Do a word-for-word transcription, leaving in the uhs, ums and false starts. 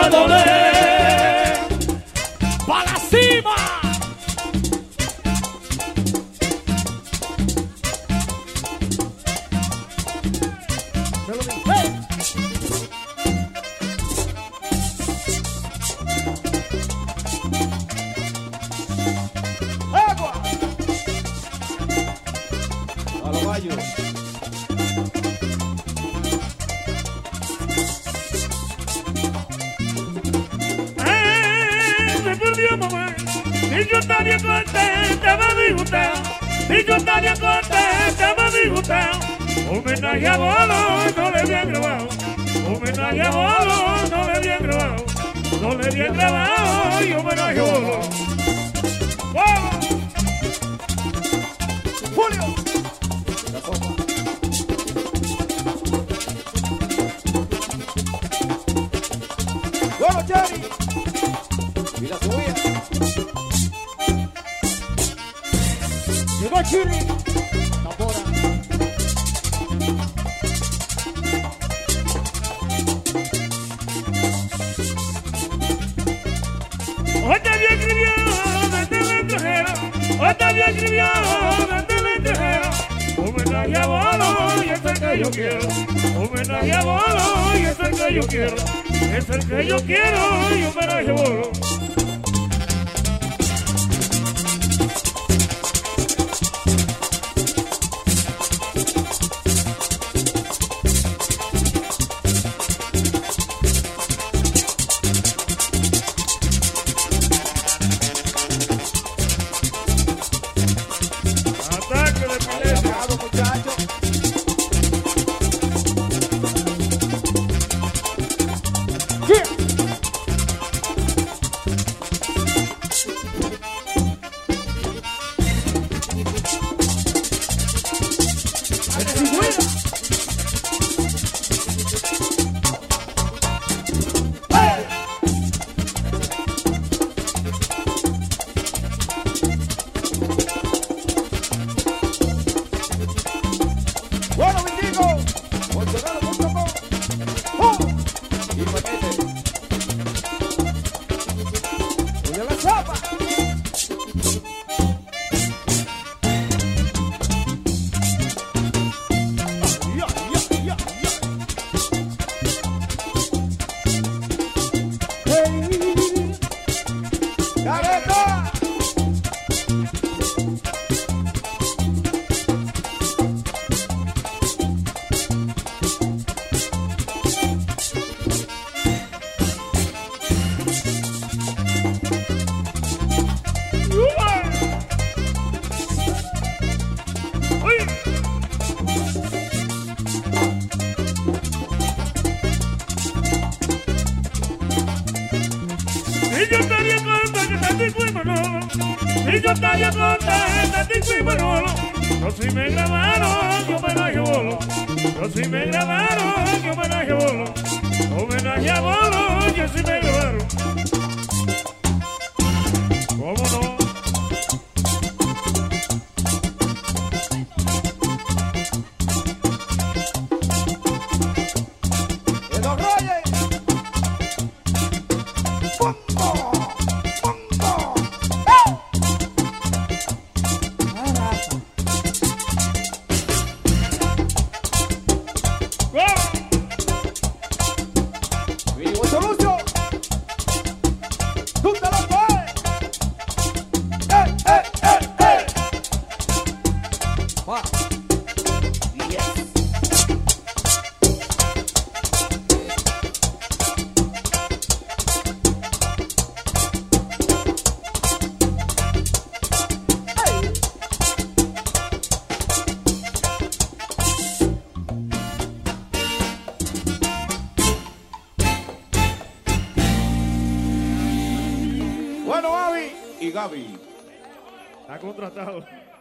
a doler. ¡Pa' la cima! Y yo estaría contenta, me disgustado. Y yo estaría contenta, me disgustado. Homenaje a Bolo, no le habían grabado. Homenaje a Bolo, no le habían grabado. No le habían grabado y homenaje a Bolo. ¡Vamos! ¡Julio! ¡Bueno, Jerry! Y la subida. Llegó Chile. Tambora. Otavio escribió desde el extranjero. Otavio escribió desde el extranjero. Homenaje a Bolo y es el que yo quiero. Homenaje a Bolo y es el que yo quiero. Es el que yo quiero y homenaje a Bolo. Y yo estaría contenta, Tico y Manolo. Y yo estaría contenta, Tico y Manolo. Yo si me grabaron, yo homenaje a Bolo. Yo si me grabaron, yo homenaje a Bolo. Homenaje a Bolo, yo si me grabaron. ¿Cómo no? Bueno, Avi y Gaby. Está contratado.